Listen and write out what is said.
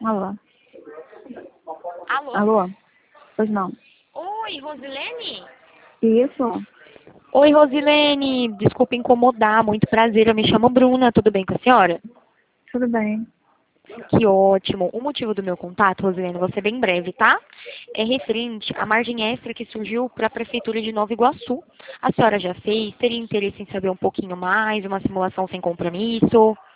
Alô? Alô? Alô? Pois não. Oi, Rosilene? Isso? Oi, Rosilene. Desculpa incomodar, muito prazer. Eu me chamo Bruna, tudo bem com a senhora? Tudo bem. Que ótimo. O motivo do meu contato, Rosilene, vou ser bem breve, tá? É referente à margem extra que surgiu para a Prefeitura de Nova Iguaçu. A senhora já fez? Teria interesse em saber um pouquinho mais? Uma simulação sem compromisso?